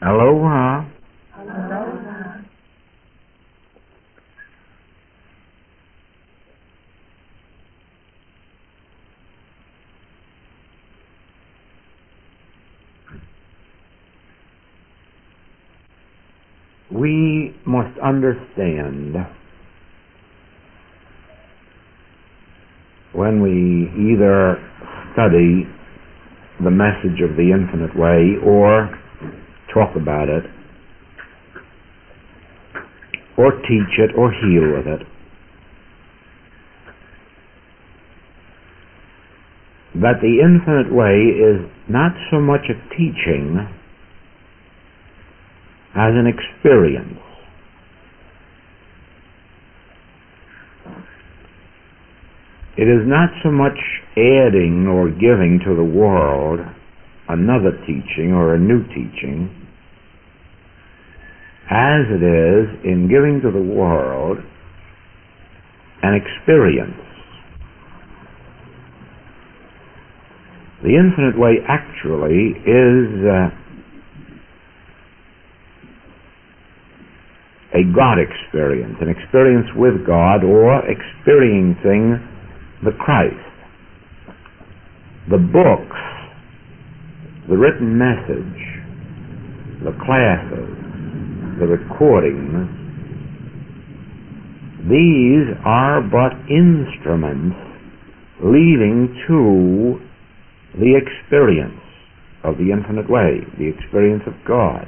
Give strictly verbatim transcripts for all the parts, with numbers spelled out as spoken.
Aloha. Aloha. We must understand when we either study the message of the infinite way or talk about it or teach it or heal with it, that the infinite way is not so much a teaching as an experience. It is not so much adding or giving to the world another teaching or a new teaching as it is in giving to the world an experience. The infinite way actually is uh, a God experience, an experience with God, or experiencing the Christ. The books, the written message, the classes, the recordings, these are but instruments leading to the experience of the infinite way, the experience of God.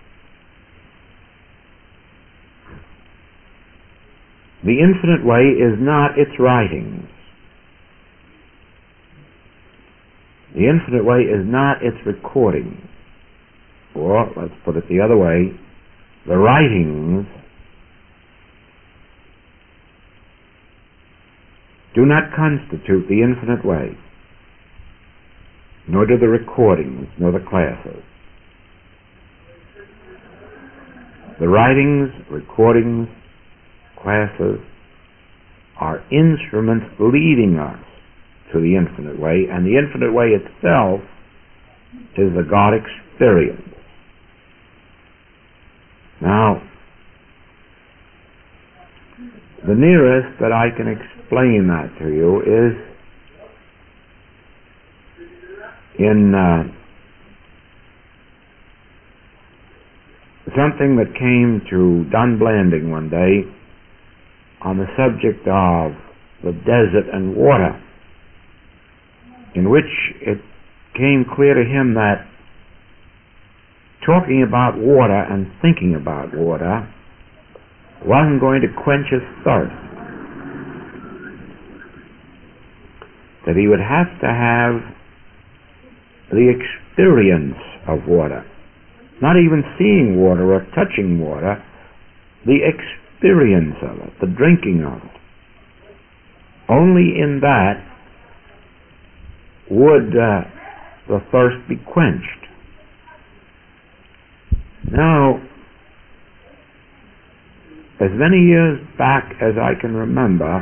The infinite way is not its writings. The infinite way is not its recordings. Or, let's put it the other way, the writings do not constitute the infinite way, nor do the recordings, nor the classes. The writings, recordings, classes are instruments leading us to the infinite way, and the infinite way itself is the God experience. Now, the nearest that I can explain that to you is in uh, something that came to Don Blanding one day on the subject of the desert and water, in which it came clear to him that talking about water and thinking about water wasn't going to quench his thirst. That he would have to have the experience of water, not even seeing water or touching water, the experience of it, the drinking of it. Only in that would uh, the thirst be quenched. Now, as many years back as I can remember,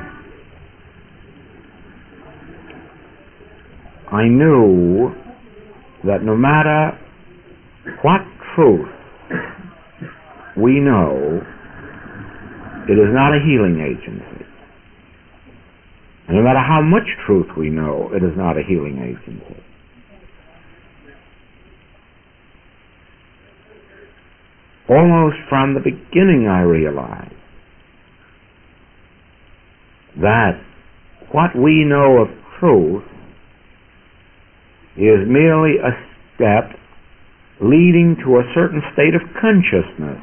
I knew that no matter what truth we know, it is not a healing agency. And no matter how much truth we know, it is not a healing agency. Almost from the beginning I realized that what we know of truth is merely a step leading to a certain state of consciousness.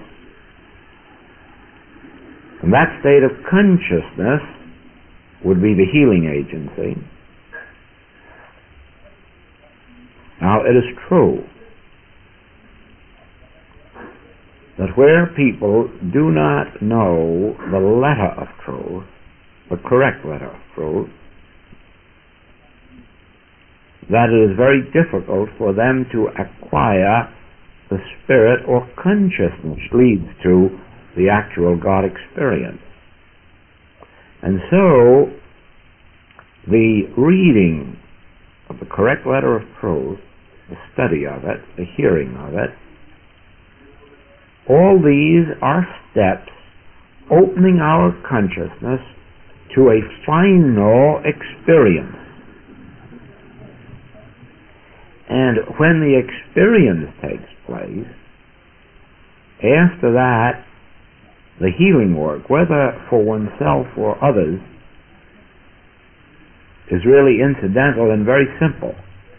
And that state of consciousness would be the healing agency. Now, it is true that where people do not know the letter of truth, the correct letter of truth, that it is very difficult for them to acquire the spirit or consciousness which leads to the actual God experience. And so, the reading of the correct letter of truth, the study of it, the hearing of it, All these are steps opening our consciousness to a final experience. And when the experience takes place, after that, the healing work, whether for oneself or others, is really incidental and very simple.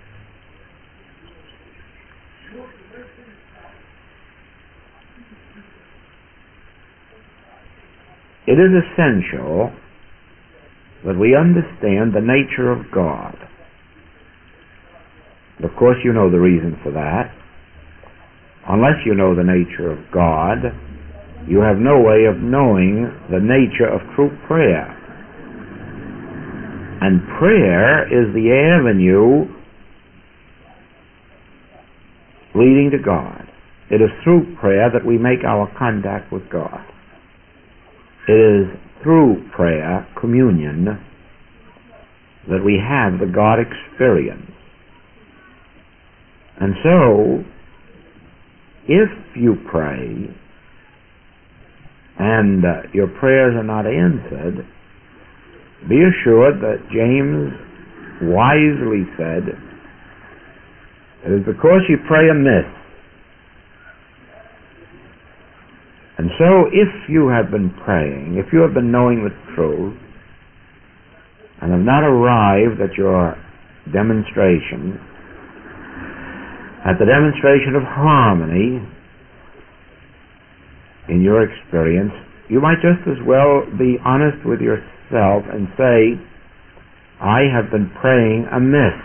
It is essential that we understand the nature of God. Of course, you know the reason for that. Unless you know the nature of God, you have no way of knowing the nature of true prayer. And prayer is the avenue leading to God. It is through prayer that we make our contact with God. It is through prayer, communion, that we have the God experience. And so, if you pray and uh, your prayers are not answered, be assured that James wisely said, it is because you pray amiss. And so, if you have been praying, if you have been knowing the truth, and have not arrived at your demonstration, at the demonstration of harmony in your experience, you might just as well be honest with yourself and say, I have been praying amiss.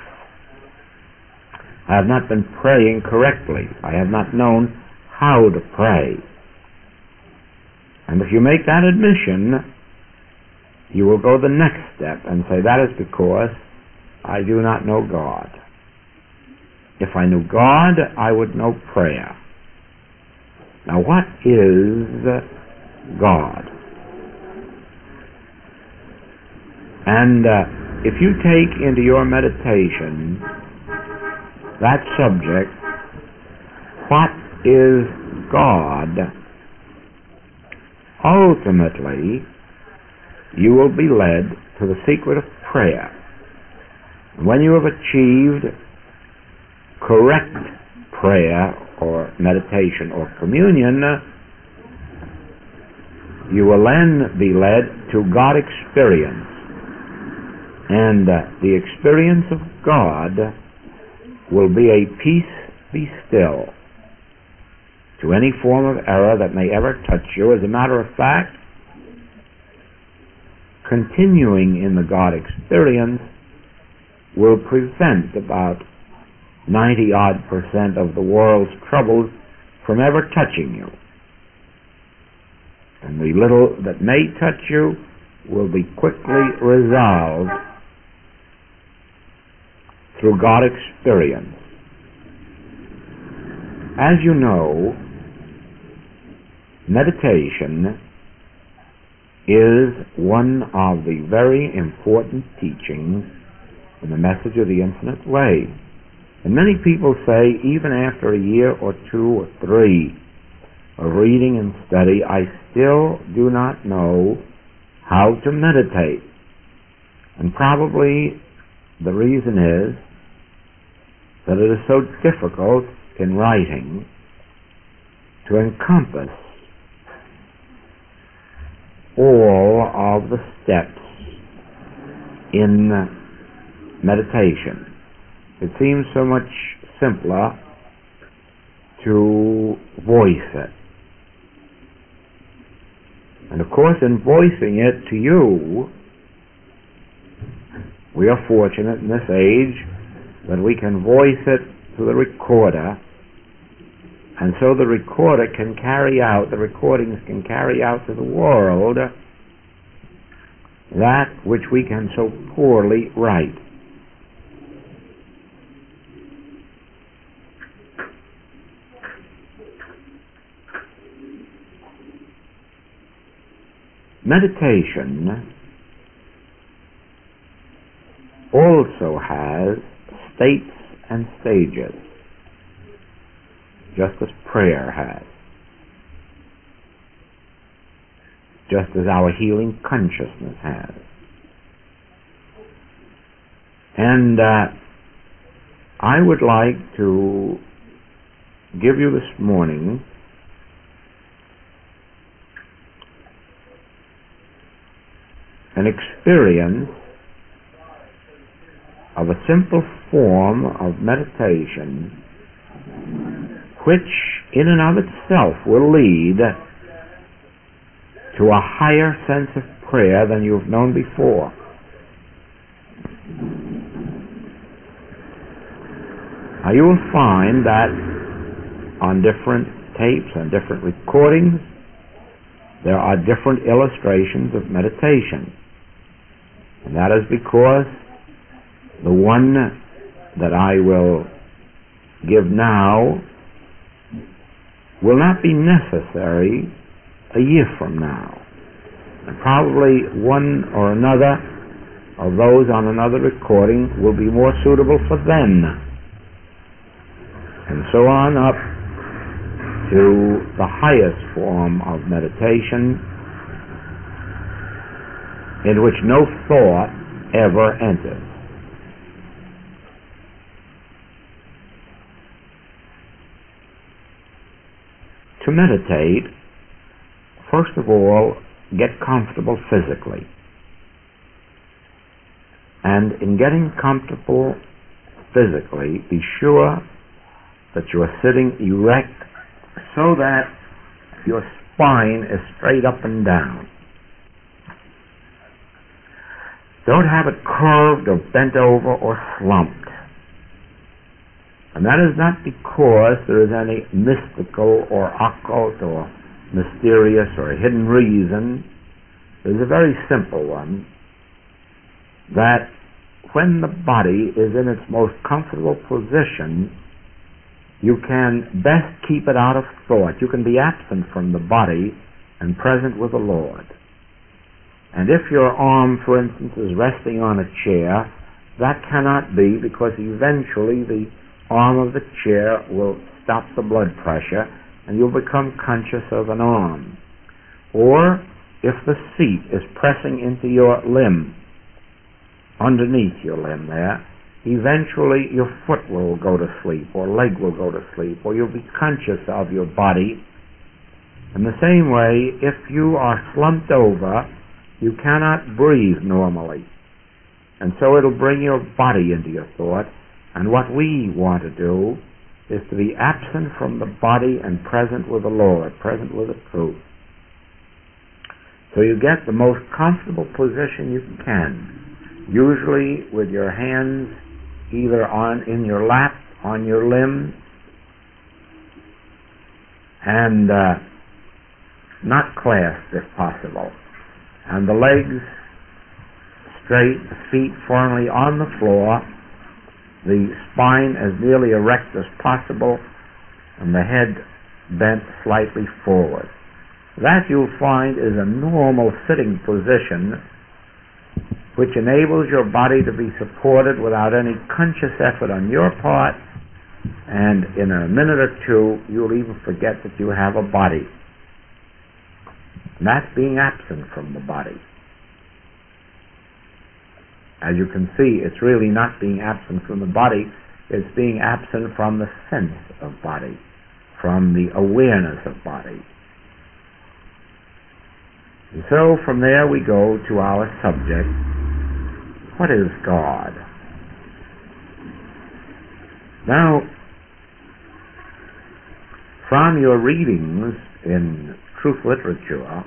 I have not been praying correctly. I have not known how to pray. And if you make that admission, you will go the next step and say, that is because I do not know God. If I knew God, I would know prayer. Now, what is God? And uh, if you take into your meditation that subject, what is God? Ultimately, you will be led to the secret of prayer. When you have achieved correct prayer or meditation or communion, you will then be led to God experience. And uh, the experience of God will be a peace be still to any form of error that may ever touch you. As a matter of fact, continuing in the God experience will prevent about ninety odd percent of the world's troubles from ever touching you. And the little that may touch you will be quickly resolved through God experience. As you know, meditation is one of the very important teachings in the message of the Infinite Way. And many people say, even after a year or two or three of reading and study, I still do not know how to meditate. And probably the reason is that it is so difficult in writing to encompass all of the steps in meditation. It seems so much simpler to voice it. And of course, in voicing it to you, we are fortunate in this age that we can voice it to the recorder, and so the recorder can carry out, the recordings can carry out to the world that which we can so poorly write. Meditation also has states and stages, just as prayer has. just as our healing consciousness has. And uh, I would like to give you this morning an experience of a simple form of meditation which in and of itself will lead to a higher sense of prayer than you've known before. Now you will find that on different tapes and different recordings there are different illustrations of meditation. And that is because the one that I will give now will not be necessary a year from now. And probably one or another of those on another recording will be more suitable for then. And so on up to the highest form of meditation in which no thought ever enters. To meditate, first of all, get comfortable physically. And in getting comfortable physically, be sure that you are sitting erect so that your spine is straight up and down. Don't have it curved or bent over or slumped. And that is not because there is any mystical or occult or mysterious or hidden reason. There's a very simple one, that when the body is in its most comfortable position, you can best keep it out of thought. You can be absent from the body and present with the Lord. And if your arm, for instance, is resting on a chair, that cannot be, because eventually the arm of the chair will stop the blood pressure and you'll become conscious of an arm. Or if the seat is pressing into your limb, underneath your limb there, eventually your foot will go to sleep or leg will go to sleep, or you'll be conscious of your body. In the same way, if you are slumped over, you cannot breathe normally. And so it'll bring your body into your thought. And what we want to do is to be absent from the body and present with the Lord, present with the truth. So you get the most comfortable position you can, usually with your hands either on in your lap, on your limb, and uh, not clasped if possible, and the legs straight, the feet firmly on the floor, the spine as nearly erect as possible, and the head bent slightly forward. That you'll find is a normal sitting position which enables your body to be supported without any conscious effort on your part, and in a minute or two you'll even forget that you have a body. And that's being absent from the body. As you can see, it's really not being absent from the body, it's being absent from the sense of body, from the awareness of body. And so from there we go to our subject. What is God? Now, from your readings in truth literature,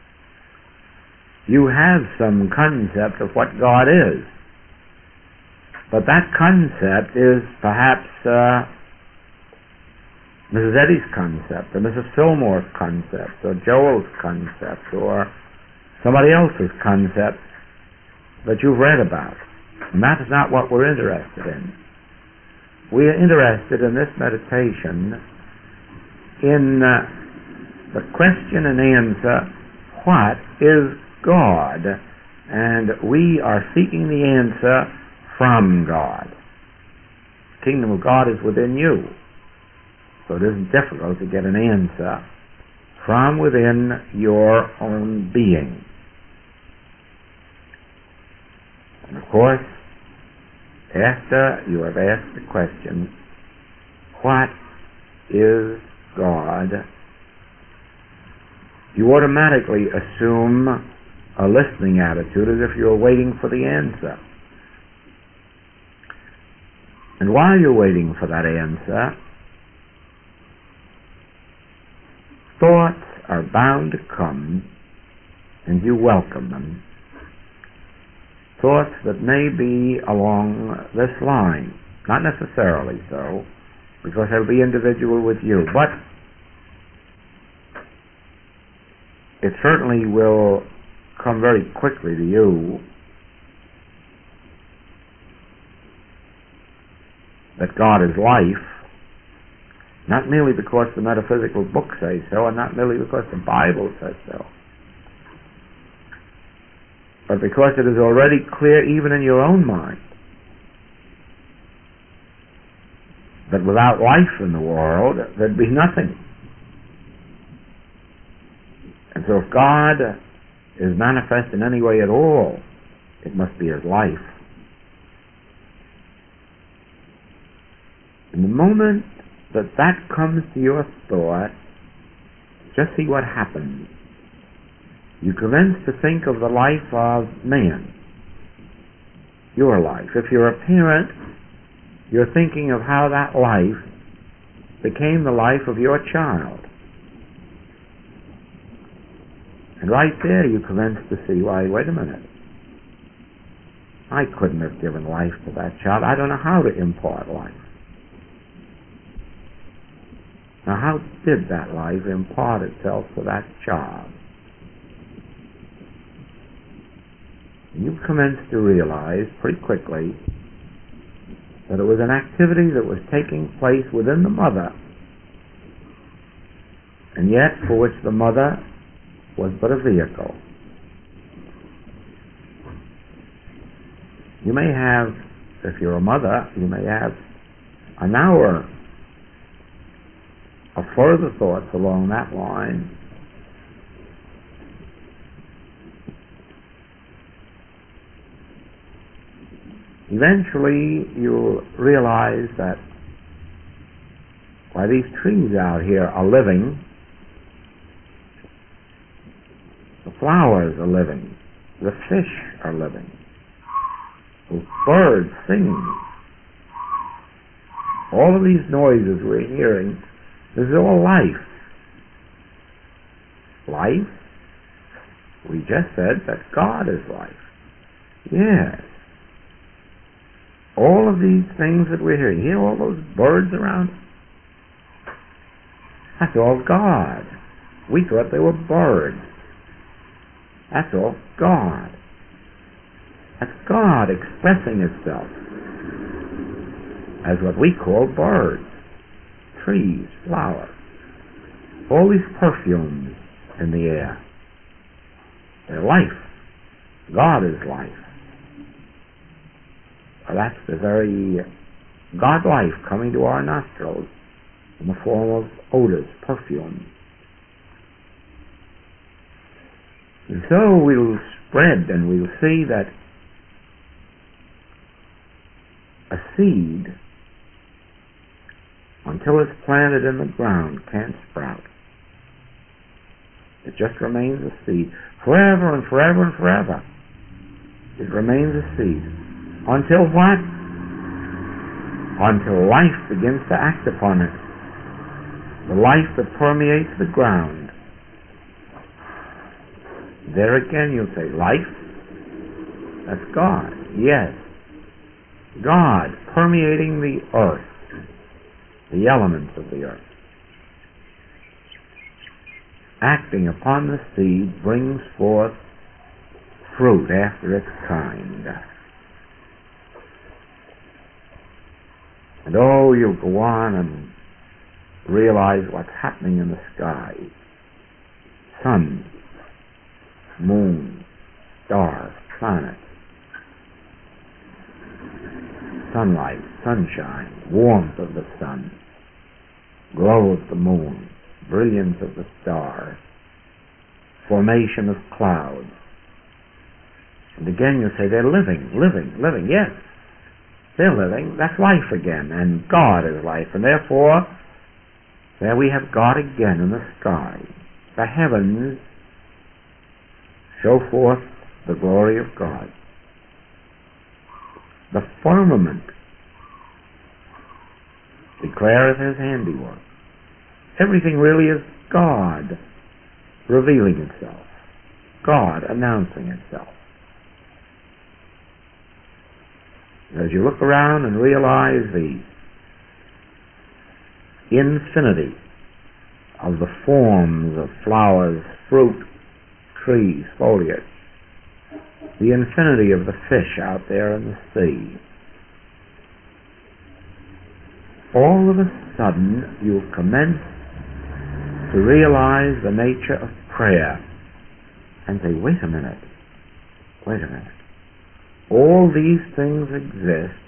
you have some concept of what God is. But that concept is perhaps uh, Missus Eddy's concept, or Missus Fillmore's concept, or Joel's concept, or somebody else's concept that you've read about. And that is not what we're interested in. We are interested in this meditation in uh, the question and answer, what is God? And we are seeking the answer from God. The kingdom of God is within you. So it isn't difficult to get an answer from within your own being. And of course, after you have asked the question, what is God? You automatically assume a listening attitude as if you're waiting for the answer. And while you're waiting for that answer, thoughts are bound to come, and you welcome them. Thoughts that may be along this line, not necessarily so, because they'll be individual with you, but it certainly will come very quickly to you that God is life, not merely because the metaphysical books say so, and not merely because the Bible says so, but because it is already clear even in your own mind that without life in the world, there'd be nothing. And so if God is manifest in any way at all, it must be as life. In the moment that that comes to your thought, just see what happens. You commence to think of the life of man, your life. If you're a parent, you're thinking of how that life became the life of your child. And right there you commence to see, why, wait a minute. I couldn't have given life to that child. I don't know how to impart life. Now, how did that life impart itself to that child? You commence to realize pretty quickly that it was an activity that was taking place within the mother, and yet for which the mother was but a vehicle. You may have, if you're a mother, you may have an hour of further thoughts along that line. Eventually you'll realize that why these trees out here are living, the flowers are living, the fish are living, the birds sing. All of these noises we're hearing, this is all life. Life? We just said that God is life. Yes. All of these things that we're hearing, hear all those birds around? That's all God. We thought they were birds. That's all God. That's God expressing itself as what we call birds, trees, flowers, all these perfumes in the air. They're life. God is life. Well, that's the very God life coming to our nostrils in the form of odors, perfumes. And so we'll spread and we'll see that a seed, until it's planted in the ground, can't sprout. It just remains a seed. Forever and forever and forever, it remains a seed. Until what? Until life begins to act upon it. The life that permeates the ground. There again you'll say, life? That's God. Yes. God permeating the earth, the elements of the earth. Acting upon the seed brings forth fruit after its kind. And oh, you go on and realize what's happening in the sky. Sun, moon, stars, planets, sunlight, sunshine, warmth of the sun, glow of the moon, brilliance of the stars, formation of clouds. And again you say, they're living, living, living. Yes, they're living. That's life again, and God is life. And therefore, there we have God again in the sky. The heavens show forth the glory of God. The firmament declareth his handiwork. Everything really is God revealing itself, God announcing itself. As you look around and realize the infinity of the forms of flowers, fruit, trees, foliage, the infinity of the fish out there in the sea, all of a sudden you commence to realize the nature of prayer and say, wait a minute, wait a minute. All these things exist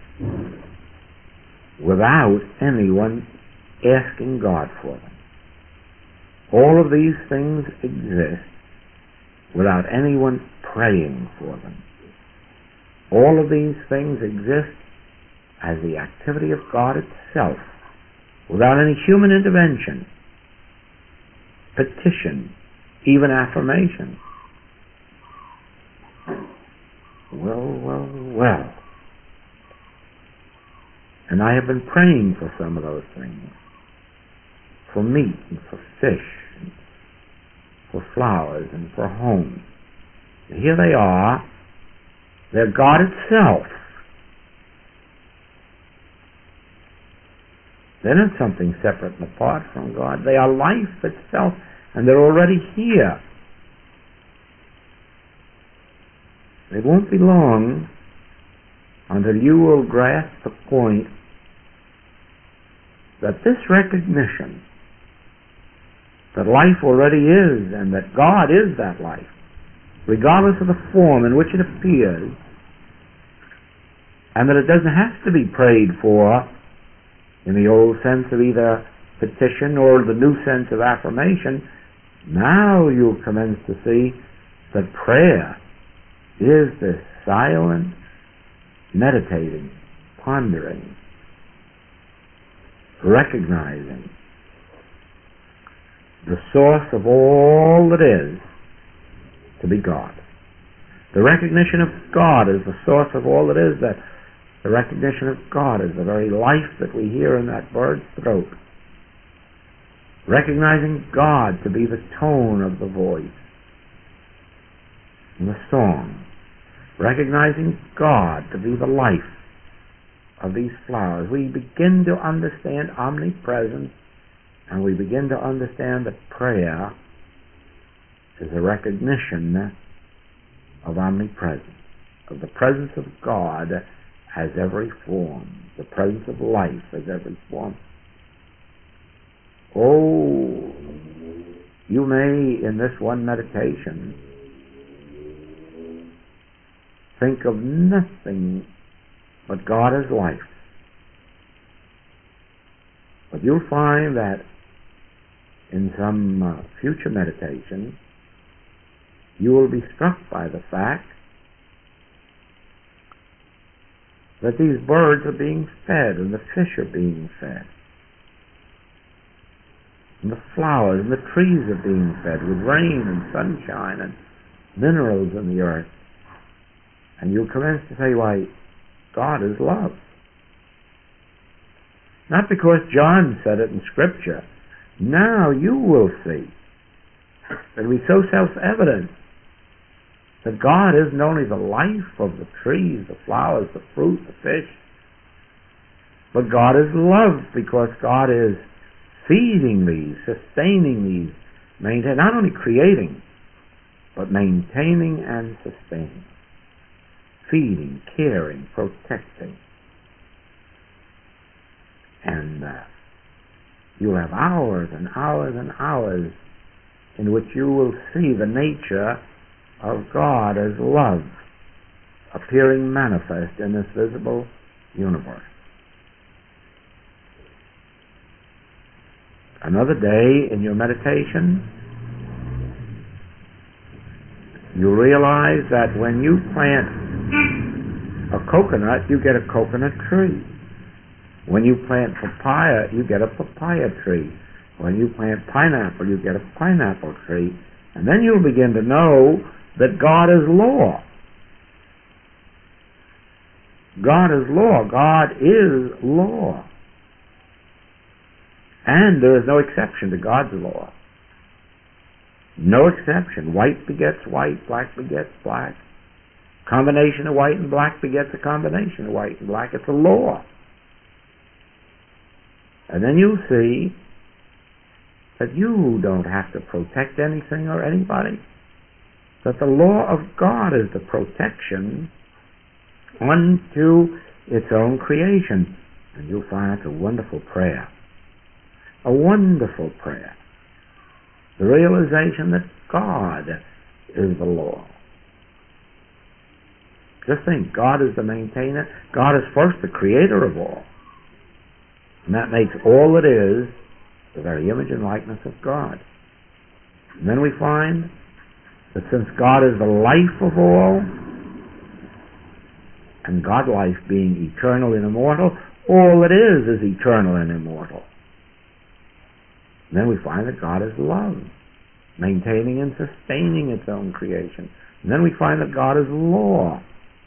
without anyone asking God for them. All of these things exist without anyone praying for them. All of these things exist as the activity of God itself, without any human intervention, petition, even affirmation. Well, well, well. And I have been praying for some of those things, for meat and for fish, and for flowers and for homes. And here they are. They're God itself. They're not something separate and apart from God. They are life itself, and they're already here. It won't be long until you will grasp the point that this recognition that life already is, and that God is that life, regardless of the form in which it appears, and that it doesn't have to be prayed for in the old sense of either petition or the new sense of affirmation. Now you'll commence to see that prayer is this silent, meditating, pondering, recognizing the source of all that is to be God. The recognition of God is the source of all that is, that the recognition of God is the very life that we hear in that bird's throat. Recognizing God to be the tone of the voice in the song. Recognizing God to be the life of these flowers. We begin to understand omnipresence, and we begin to understand that prayer is a recognition of omnipresence, of the presence of God as every form, the presence of life as every form. Oh, you may, in this one meditation, think of nothing but God as life. But you'll find that in some uh, future meditation, you will be struck by the fact that these birds are being fed, and the fish are being fed, and the flowers and the trees are being fed with rain and sunshine and minerals in the earth. And you'll commence to say, why, God is love. Not because John said it in Scripture. Now you will see. It'll be so self-evident that God isn't only the life of the trees, the flowers, the fruit, the fish, but God is love, because God is feeding these, sustaining these, maintaining, not only creating, but maintaining and sustaining. Feeding, caring, protecting. And uh, you'll have hours and hours and hours in which you will see the nature of God as love appearing manifest in this visible universe. Another day in your meditation, you realize that when you plant a coconut, you get a coconut tree. When you plant papaya, you get a papaya tree. When you plant pineapple, you get a pineapple tree. And then you'll begin to know that God is law. God is law. God is law. And there is no exception to God's law. No exception. White begets white, black begets black. Combination of white and black begets a combination of white and black. It's a law. And then you see that you don't have to protect anything or anybody. That the law of God is the protection unto its own creation. And you'll find it's a wonderful prayer. A wonderful prayer. The realization that God is the law. Just think, God is the maintainer. God is first the creator of all. And that makes all that is the very image and likeness of God. And then we find that since God is the life of all, and God life being eternal and immortal, all that is is eternal and immortal. And then we find that God is love, maintaining and sustaining its own creation. And then we find that God is law.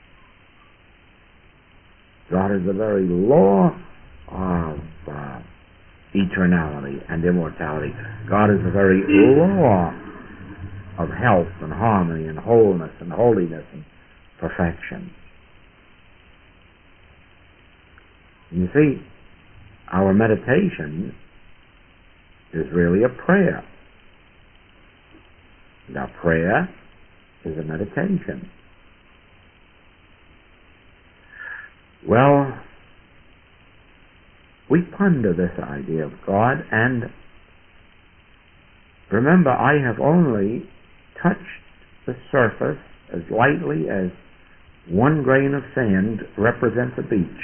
God is the very law of uh, eternality and immortality. God is the very law of health and harmony and wholeness and holiness and perfection. You see, our meditation is really a prayer. Now, prayer is a meditation. Well, we ponder this idea of God, and remember, I have only touched the surface as lightly as one grain of sand represents a beach.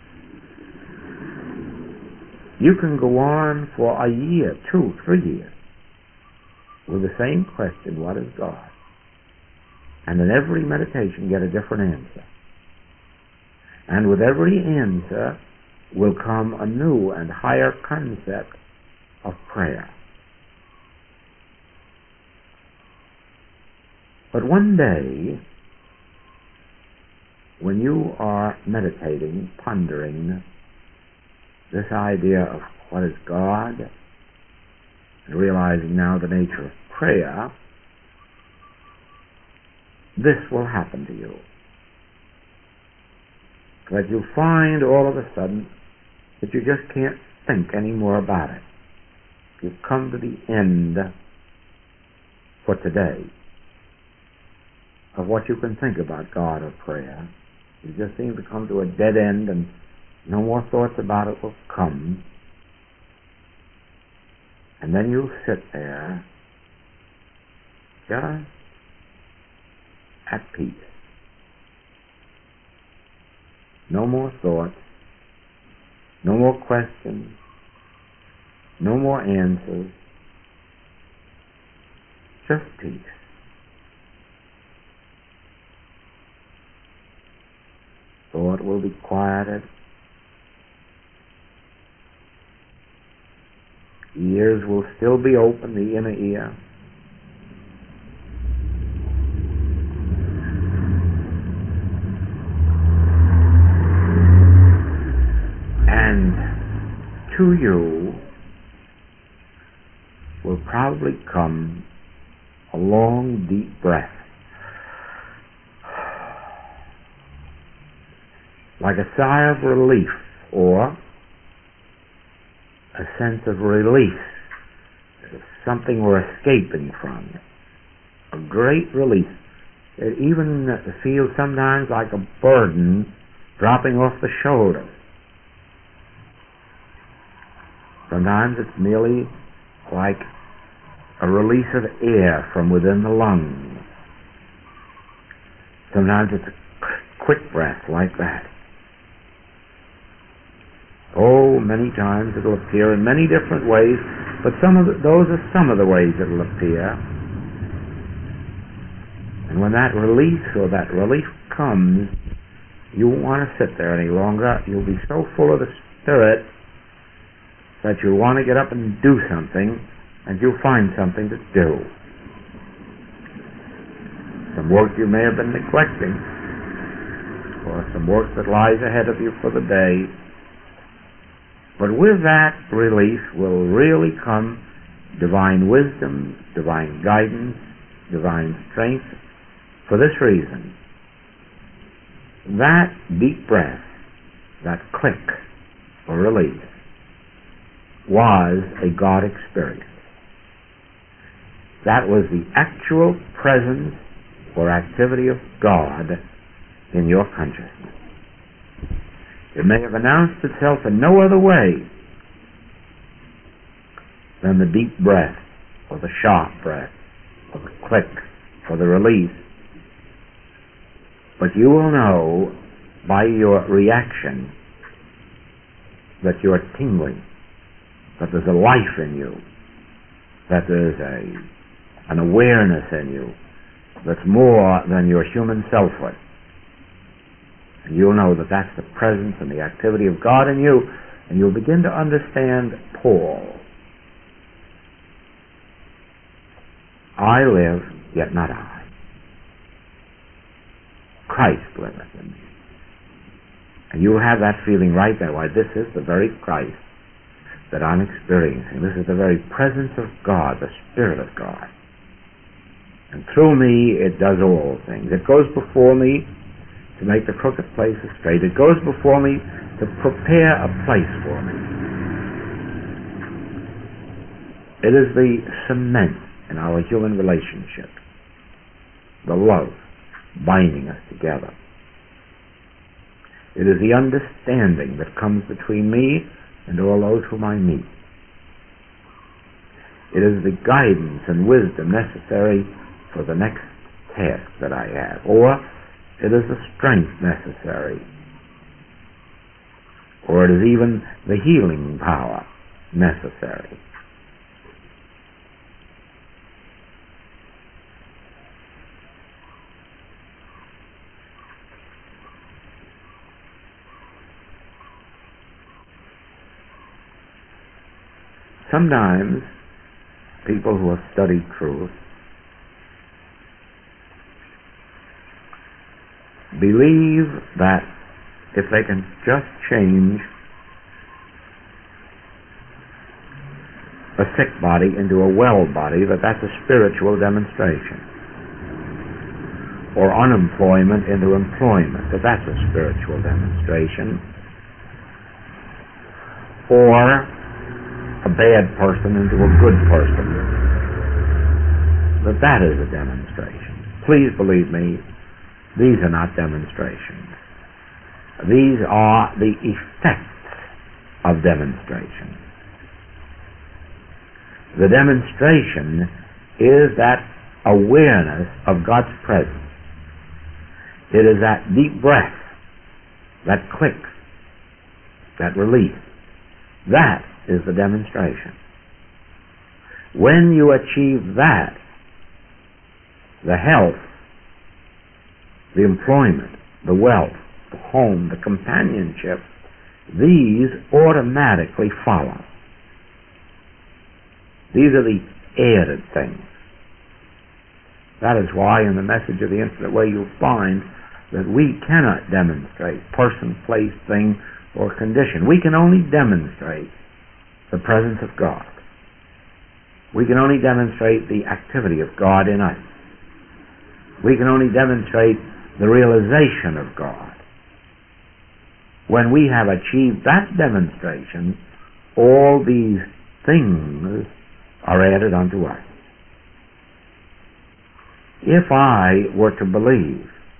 You can go on for a year, two, three years, with the same question, what is God? And in every meditation get a different answer. And with every answer will come a new and higher concept of prayer. But one day, when you are meditating, pondering this idea of what is God, and realizing now the nature of prayer, this will happen to you. That you'll find all of a sudden that you just can't think any more about it. You've come to the end for today of what you can think about God or prayer. You just seem to come to a dead end, and no more thoughts about it will come. And then you'll sit there just at peace. No more thoughts, no more questions, no more answers, just peace. Thought will be quieted. Ears will still be open, the inner ear. And to you will probably come a long, deep breath, like a sigh of relief, or a sense of release, as if something were escaping from you. A great release. It even feels sometimes like a burden dropping off the shoulders. Sometimes it's merely like a release of air from within the lungs. Sometimes it's a quick breath like that. Oh, many times it'll appear in many different ways, But some of the, those are some of the ways it'll appear. And when that release or that relief comes, you won't want to sit there any longer. You'll be so full of the Spirit that you'll want to get up and do something, and you'll find something to do. Some work you may have been neglecting, or some work that lies ahead of you for the day. But with that release will really come divine wisdom, divine guidance, divine strength. For this reason, that deep breath, that click or release, was a God experience. That was the actual presence or activity of God in your consciousness. It may have announced itself in no other way than the deep breath, or the sharp breath, or the click, or the release. But you will know by your reaction that you are tingling, that there's a life in you, that there's a, an awareness in you that's more than your human selfhood. And you'll know that that's the presence and the activity of God in you, and you'll begin to understand Paul. I live, yet not I. Christ liveth in me. And you'll have that feeling right there. Why, this is the very Christ that I'm experiencing. This is the very presence of God, the Spirit of God. And through me, it does all things. It goes before me to make the crooked places straight. It goes before me to prepare a place for me. It is the cement in our human relationship, the love binding us together. It is the understanding that comes between me and all those whom I meet. It is the guidance and wisdom necessary for the next task that I have, or it is the strength necessary, or it is even the healing power necessary. Sometimes people who have studied truth believe that if they can just change a sick body into a well body, that that's a spiritual demonstration. Or unemployment into employment, that that's a spiritual demonstration. Or a bad person into a good person, that that is a demonstration. Please believe me, these are not demonstrations. These are the effects of demonstration. The demonstration is that awareness of God's presence. It is that deep breath, that click, that release. That is the demonstration. When you achieve that, the health, the employment, the wealth, the home, the companionship, these automatically follow. These are the added things. That is why in the message of the Infinite Way you'll find that we cannot demonstrate person, place, thing, or condition. We can only demonstrate the presence of God. We can only demonstrate the activity of God in us. We can only demonstrate the realization of God. When we have achieved that demonstration, all these things are added unto us. If I were to believe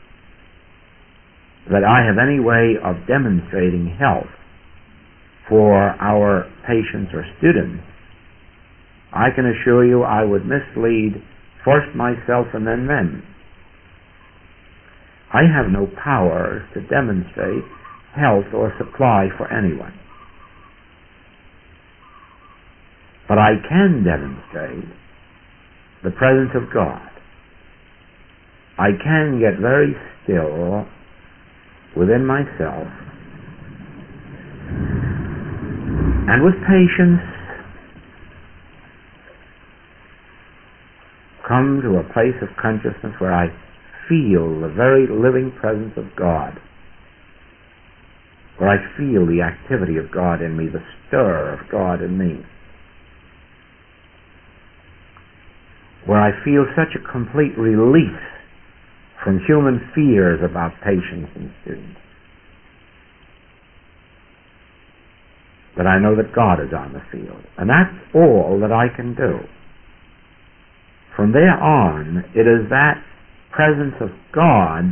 that I have any way of demonstrating health for our patients or students, I can assure you I would mislead first myself and then them. I have no power to demonstrate health or supply for anyone. But I can demonstrate the presence of God. I can get very still within myself and with patience come to a place of consciousness where I feel the very living presence of God, where I feel the activity of God in me, the stir of God in me, where I feel such a complete release from human fears about patients and students, that I know that God is on the field. And that's all that I can do. From there on, it is that presence of God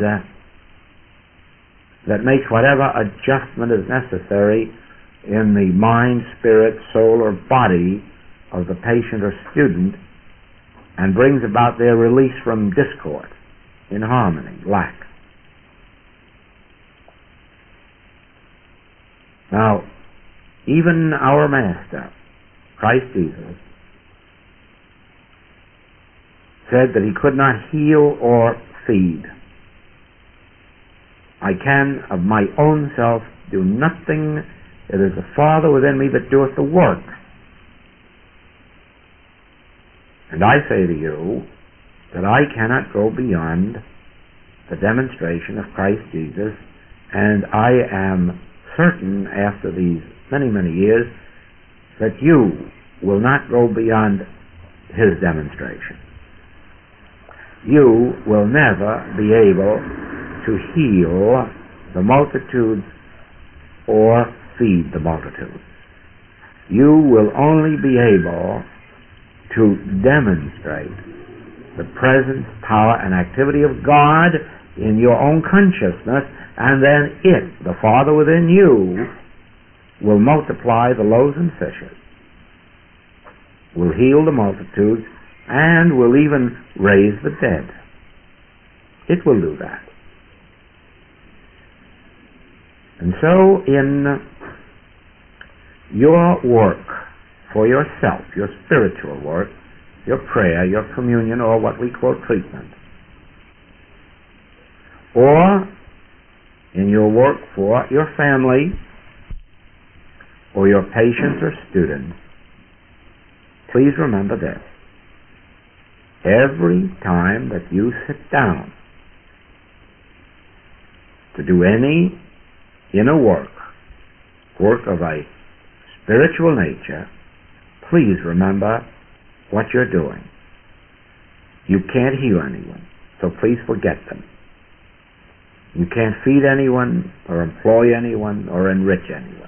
that makes whatever adjustment is necessary in the mind, spirit, soul, or body of the patient or student, and brings about their release from discord, in harmony, lack. Now, even our Master, Christ Jesus, said that he could not heal or feed. I can of my own self do nothing. It is the Father within me that doeth the work. And I say to you that I cannot go beyond the demonstration of Christ Jesus, and I am certain after these many, many years that you will not go beyond his demonstration. You will never be able to heal the multitudes or feed the multitudes. You will only be able to demonstrate the presence, power, and activity of God in your own consciousness, and then it, the Father within you, will multiply the loaves and fishes, will heal the multitudes, and will even raise the dead. It will do that. And so in your work for yourself, your spiritual work, your prayer, your communion, or what we call treatment, or in your work for your family, or your patients or students, please remember this. Every time that you sit down to do any inner work, work of a spiritual nature, please remember what you're doing. You can't heal anyone, so please forget them. You can't feed anyone, or employ anyone, or enrich anyone.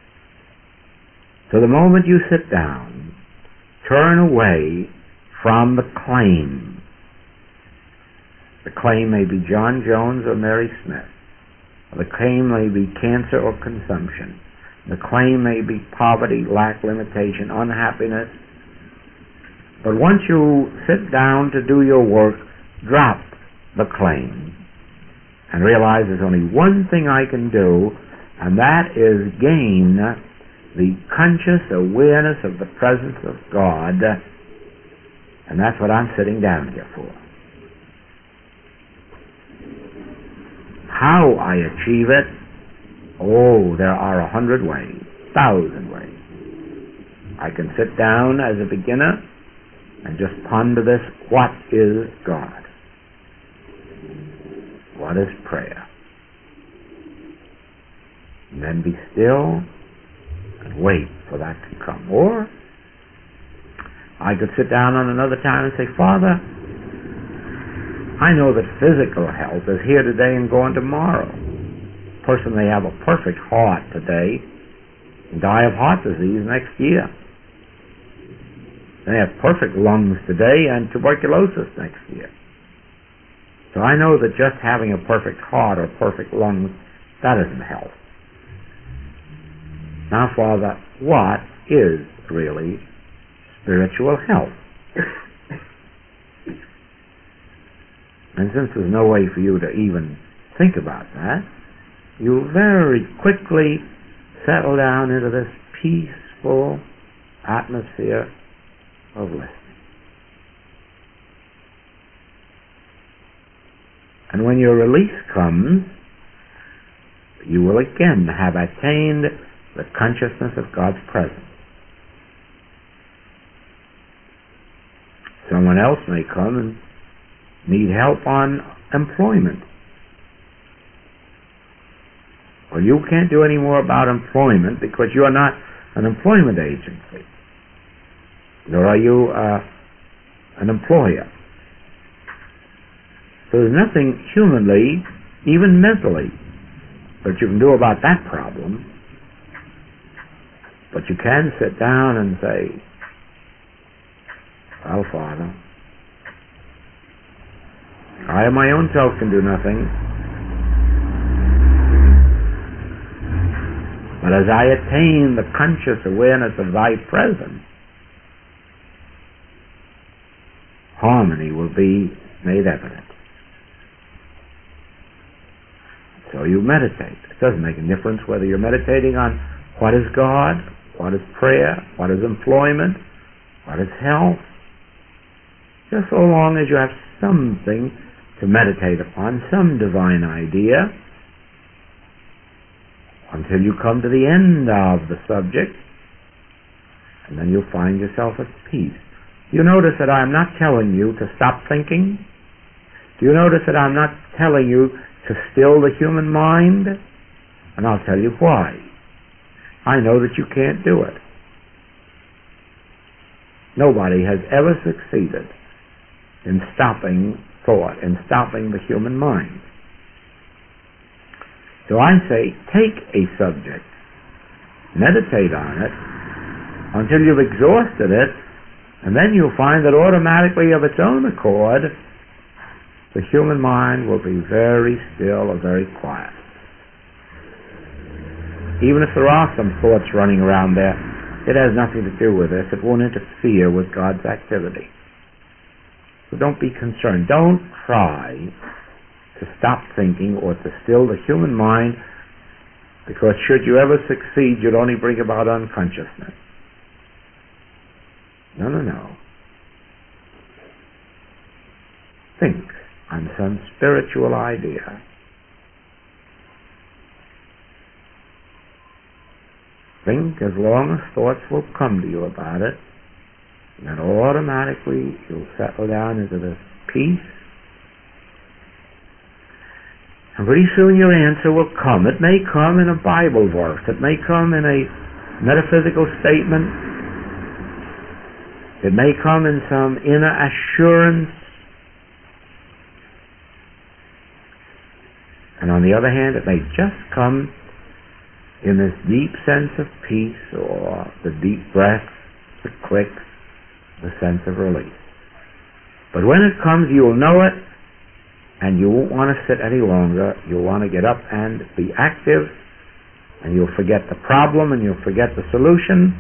So the moment you sit down, turn away from the claim. The claim may be John Jones or Mary Smith. The claim may be cancer or consumption. The claim may be poverty, lack, limitation, unhappiness. But once you sit down to do your work, drop the claim and realize there's only one thing I can do, and that is gain the conscious awareness of the presence of God, and that's what I'm sitting down here for. How I achieve it? Oh, there are a hundred ways, thousand ways. I can sit down as a beginner and just ponder this: what is God? What is prayer? And then be still and wait for that to come. Or I could sit down on another time and say, Father, I know that physical health is here today and gone tomorrow. A person may have a perfect heart today and die of heart disease next year. They have perfect lungs today and tuberculosis next year. So I know that just having a perfect heart or perfect lungs, that isn't health. Now, Father, what is really spiritual health? And since there's no way for you to even think about that, you very quickly settle down into this peaceful, atmosphere of listening. And when your release comes, you will again have attained the consciousness of God's presence. Someone else may come and need help on employment. Well, you can't do any more about employment because you are not an employment agency, nor are you uh, an employer. So there's nothing humanly, even mentally, that you can do about that problem. But you can sit down and say, well, Father, I of my own self can do nothing, but as I attain the conscious awareness of thy presence, harmony will be made evident. So you meditate. It doesn't make a difference whether you're meditating on what is God, what is prayer, what is employment, what is health. Just so long as you have something to meditate upon, some divine idea, until you come to the end of the subject, and then you'll find yourself at peace. Do you notice that I'm not telling you to stop thinking? Do you notice that I'm not telling you to still the human mind? And I'll tell you why. I know that you can't do it. Nobody has ever succeeded in stopping thought, in stopping the human mind. So I say, take a subject, meditate on it until you've exhausted it, and then you'll find that automatically of its own accord, the human mind will be very still or very quiet. Even if there are some thoughts running around there, it has nothing to do with this. It won't interfere with God's activity. So don't be concerned. Don't try to stop thinking or to still the human mind, because should you ever succeed, you'd only bring about unconsciousness. No, no, no. Think on some spiritual idea. Think as long as thoughts will come to you about it, and then automatically you'll settle down into this peace. And pretty soon your answer will come. It may come in a Bible verse. It may come in a metaphysical statement. It may come in some inner assurance. And on the other hand, it may just come in this deep sense of peace, or the deep breath that clicks, the sense of release. But when it comes, you'll know it, and you won't want to sit any longer. You'll want to get up and be active, and you'll forget the problem, and you'll forget the solution,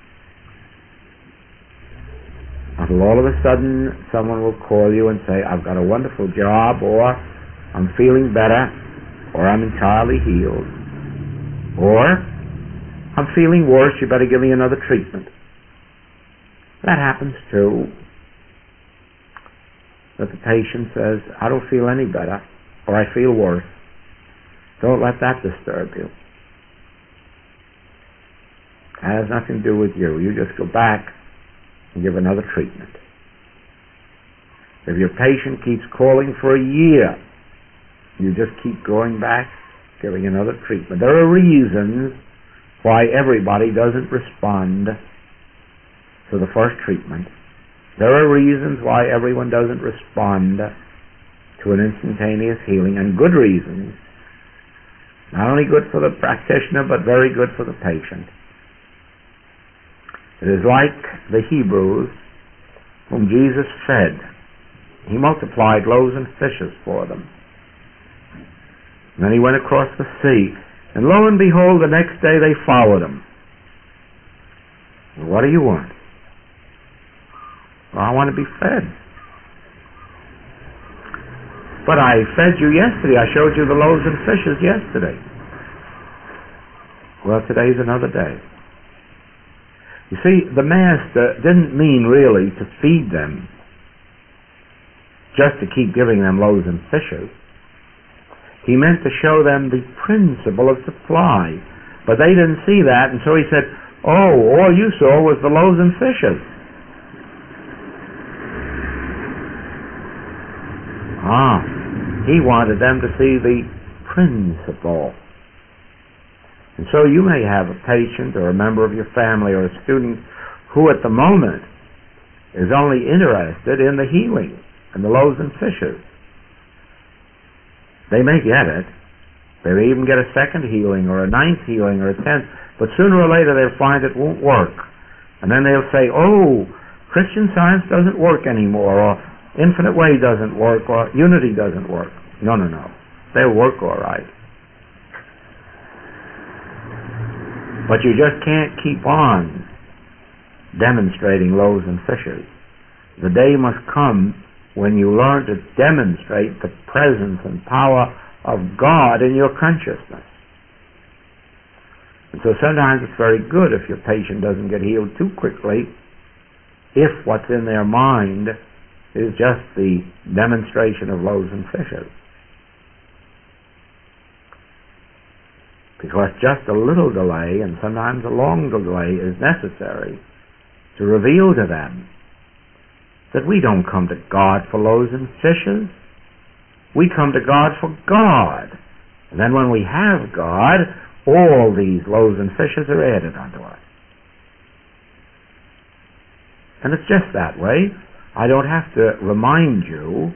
until all of a sudden someone will call you and say, I've got a wonderful job, or I'm feeling better, or I'm entirely healed, or I'm feeling worse, you better give me another treatment. That happens too. That the patient says, I don't feel any better, or I feel worse. Don't let that disturb you. That has nothing to do with you. You just go back and give another treatment. If your patient keeps calling for a year, you just keep going back, giving another treatment. There are reasons why everybody doesn't respond to the first treatment. There are reasons why everyone doesn't respond to an instantaneous healing, and good reasons. Not only good for the practitioner, but very good for the patient. It is like the Hebrews whom Jesus fed. He multiplied loaves and fishes for them. And then he went across the sea. And lo and behold, the next day they followed him. Well, what do you want? Well, I want to be fed. But I fed you yesterday. I showed you the loaves and fishes yesterday. Well, today's another day. You see, the Master didn't mean really to feed them, just to keep giving them loaves and fishes. He meant to show them the principle of supply. But they didn't see that, and so he said, oh, all you saw was the loaves and fishes. Ah, he wanted them to see the principle. And so you may have a patient or a member of your family or a student who at the moment is only interested in the healing and the loaves and fishes. They may get it. They may even get a second healing or a ninth healing or a tenth, but sooner or later they'll find it won't work. And then they'll say, oh, Christian Science doesn't work anymore, or Infinite Way doesn't work, or Unity doesn't work. No, no, no. They'll work all right. But you just can't keep on demonstrating loaves and fishes. The day must come when you learn to demonstrate the presence and power of God in your consciousness. And so sometimes it's very good if your patient doesn't get healed too quickly, if what's in their mind is just the demonstration of loaves and fishes. Because just a little delay, and sometimes a long delay, is necessary to reveal to them that we don't come to God for loaves and fishes. We come to God for God. And then when we have God, all these loaves and fishes are added unto us. And it's just that way. I don't have to remind you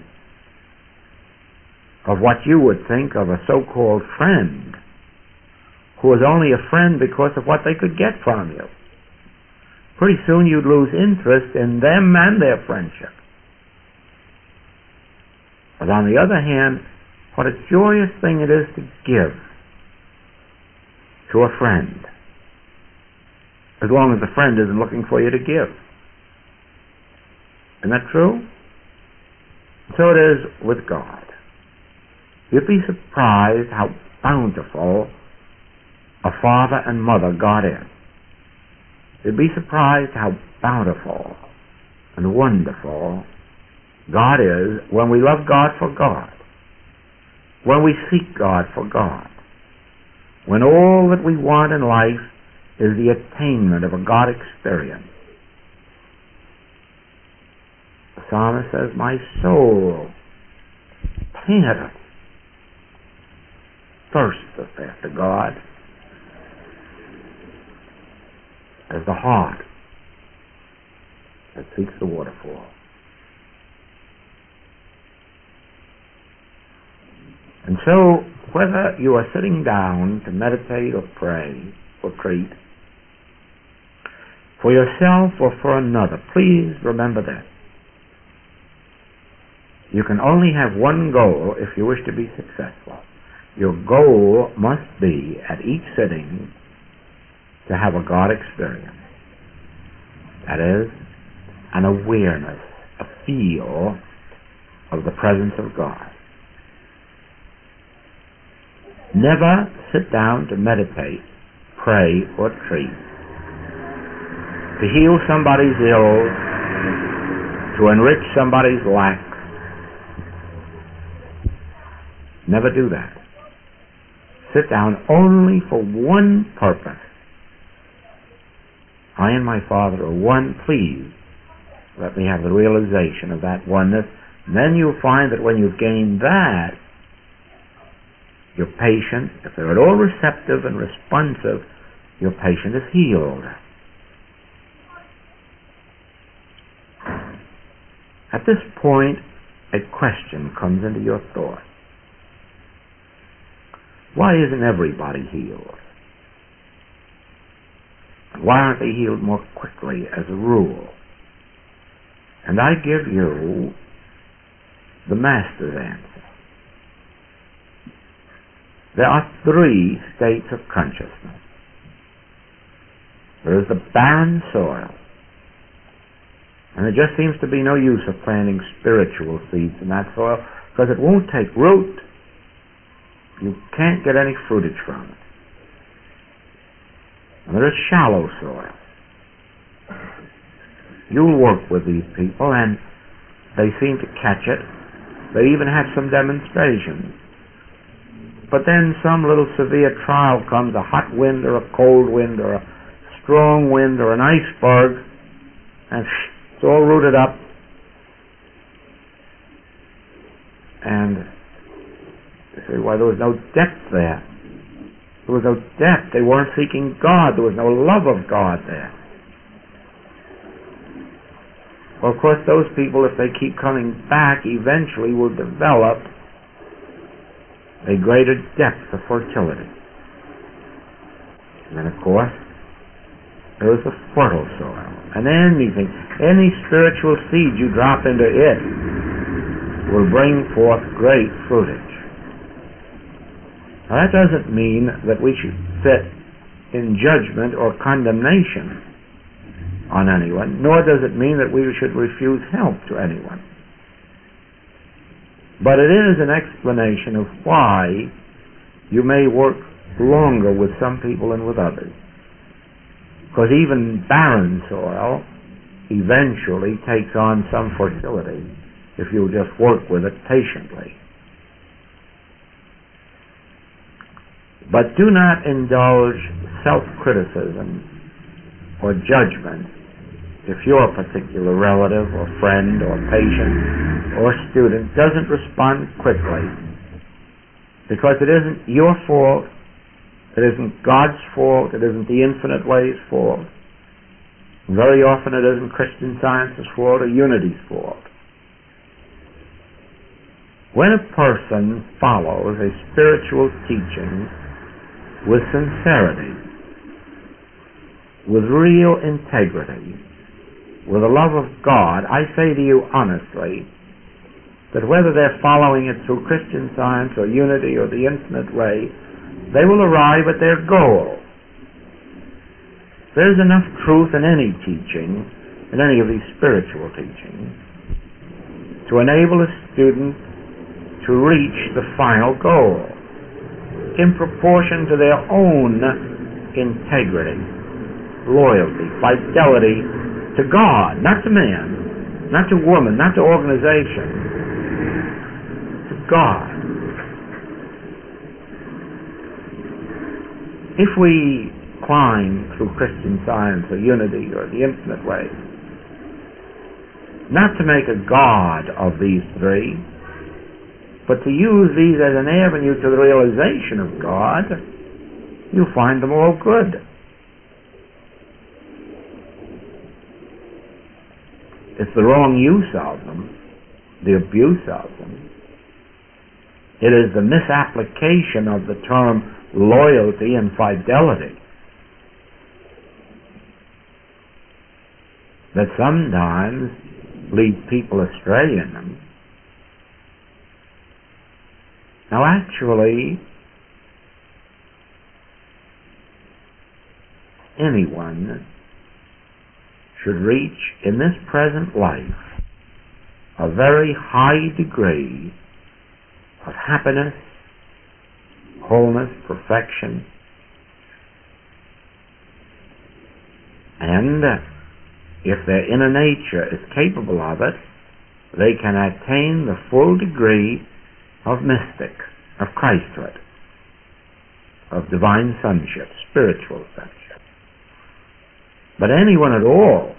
of what you would think of a so-called friend who was only a friend because of what they could get from you. Pretty soon you'd lose interest in them and their friendship. But on the other hand, what a joyous thing it is to give to a friend, as long as the friend isn't looking for you to give. Isn't that true? So it is with God. You'd be surprised how bountiful a father and mother God is. You'd be surprised how bountiful and wonderful God is when we love God for God, when we seek God for God, when all that we want in life is the attainment of a God experience. The psalmist says, my soul panteth, thirsteth after God, as the hart that seeks the waterfall. And so, whether you are sitting down to meditate or pray or treat, for yourself or for another, please remember this. You can only have one goal if you wish to be successful. Your goal must be, at each sitting, to have a God experience. That is, an awareness, a feel of the presence of God. Never sit down to meditate, pray, or treat, to heal somebody's ills, to enrich somebody's lacks. Never do that. Sit down only for one purpose. I and my Father are one. Please let me have the realization of that oneness. And then you'll find that when you've gained that, your patient, if they're at all receptive and responsive, your patient is healed. At this point, a question comes into your thought. Why isn't everybody healed? Why aren't they healed more quickly as a rule? And I give you the Master's answer. There are three states of consciousness. There is the barren soil. And there just seems to be no use of planting spiritual seeds in that soil because it won't take root. You can't get any fruitage from it. And there is shallow soil. You'll work with these people, and they seem to catch it. They even have some demonstrations. But then some little severe trial comes, a hot wind or a cold wind or a strong wind or an iceberg, and it's all rooted up. And you say, why, there was no depth there. There was no depth. They weren't seeking God. There was no love of God there. Well, of course, those people, if they keep coming back, eventually will develop a greater depth of fertility. And then, of course, there is the fertile soil. And anything, any spiritual seed you drop into it will bring forth great fruitage. Now, that doesn't mean that we should sit in judgment or condemnation on anyone, nor does it mean that we should refuse help to anyone. But it is an explanation of why you may work longer with some people than with others. Because even barren soil eventually takes on some fertility if you just work with it patiently. But do not indulge self-criticism or judgment if your particular relative or friend or patient or student doesn't respond quickly, because it isn't your fault, it isn't God's fault, it isn't the infinite way's fault. Very often it isn't Christian Science's fault or Unity's fault. When a person follows a spiritual teaching with sincerity, with real integrity, with the love of God, I say to you honestly that whether they're following it through Christian Science or Unity or the infinite way, they will arrive at their goal. There's enough truth in any teaching, in any of these spiritual teachings, to enable a student to reach the final goal in proportion to their own integrity, loyalty, fidelity to God, not to man, not to woman, not to organization, to God. If we climb through Christian Science or Unity or the infinite way, not to make a God of these three, but to use these as an avenue to the realization of God, you'll find them all good. It's the wrong use of them, the abuse of them. It is the misapplication of the term loyalty and fidelity that sometimes leads people astray in them. Now, actually, anyone should reach in this present life a very high degree of happiness, wholeness, perfection, and if their inner nature is capable of it, they can attain the full degree of mystic, of Christhood, of divine sonship, spiritual sonship. But anyone at all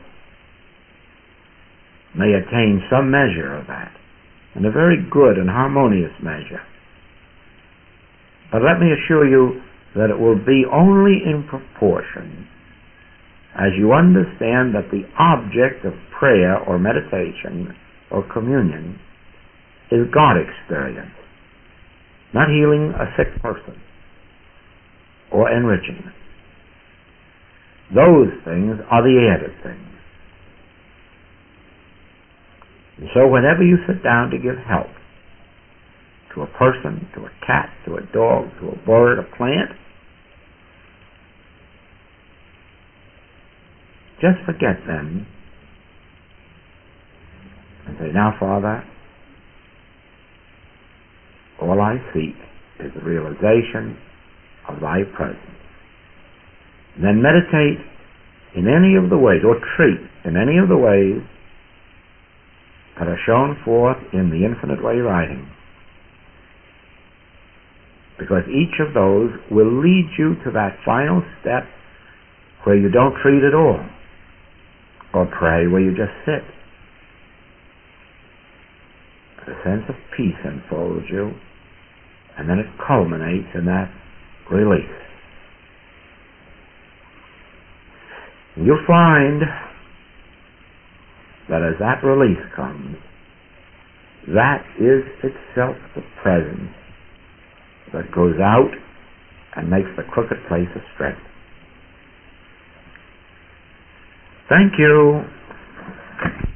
may attain some measure of that, and a very good and harmonious measure. But let me assure you that it will be only in proportion as you understand that the object of prayer or meditation or communion is God experience, not healing a sick person or enriching it. Those things are the added things. And so whenever you sit down to give help to a person, to a cat, to a dog, to a bird, a plant, just forget them and say, now, Father, all I seek is the realization of Thy presence. And then meditate in any of the ways, or treat in any of the ways that are shown forth in the Infinite Way writing. Because each of those will lead you to that final step where you don't treat at all, or pray where you just sit. A sense of peace enfolds you, and then it culminates in that release. You'll find that as that release comes, that is itself the presence that goes out and makes the crooked place a straight. Thank you.